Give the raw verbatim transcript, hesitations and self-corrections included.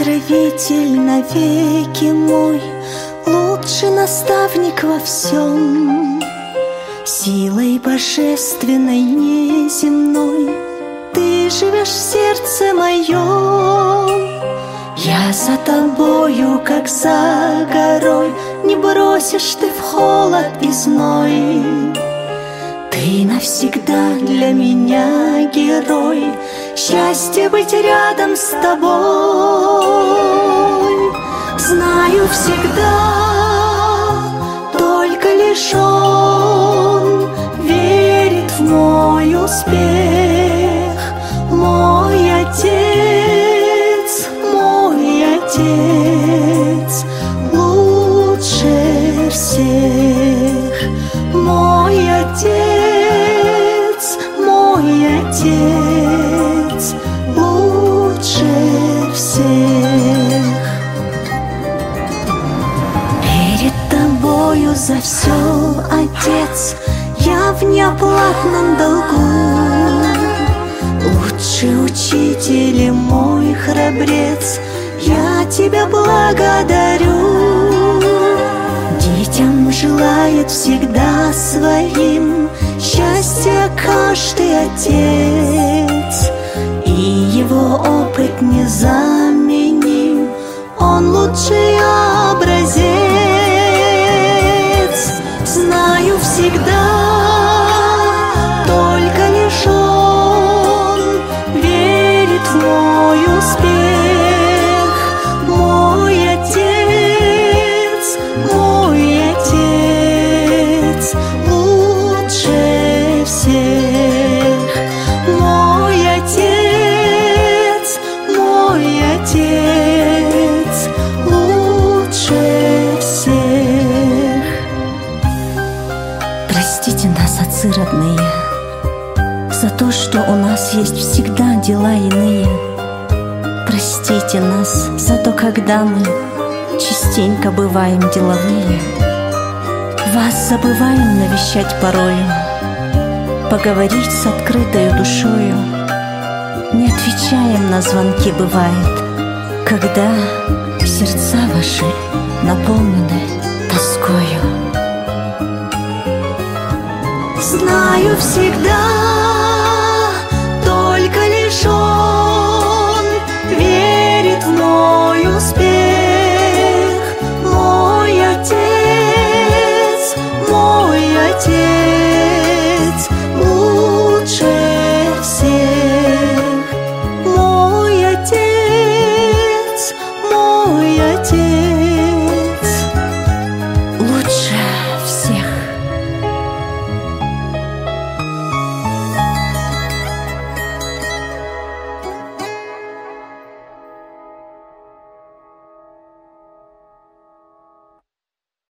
покровитель навеки мой, лучший наставник во всем. Силой божественной неземной ты живешь в сердце моем. Я за тобою, как за горой, не бросишь ты в холод и зной. Ты навсегда для меня герой, счастье быть рядом с тобой. Знаю всегда, только лишь он верит в мой успех. Мой отец, мой отец, лучше всех. Мой отец, мой отец, лучше всех. Перед тобою за все, Отец, я в неоплатном долгу. Лучший учитель и мой храбрец, я тебя благодарю. Детям желает всегда своим счастья каждый отец, и его опыт незаменим, он лучший образец. Знаю всегда, только лишь он верит в мой успех. Мой отец, мой отец, лучше всех. Мой отец, мой отец, лучше всех. Простите нас, отцы родные, за то, что у нас есть всегда дела иные. Простите нас за то, когда мы частенько бываем деловые. Вас забываем навещать порою, поговорить с открытой душою. Не отвечаем на звонки, бывает, когда сердца ваши наполнены тоскою. Знаю всегда,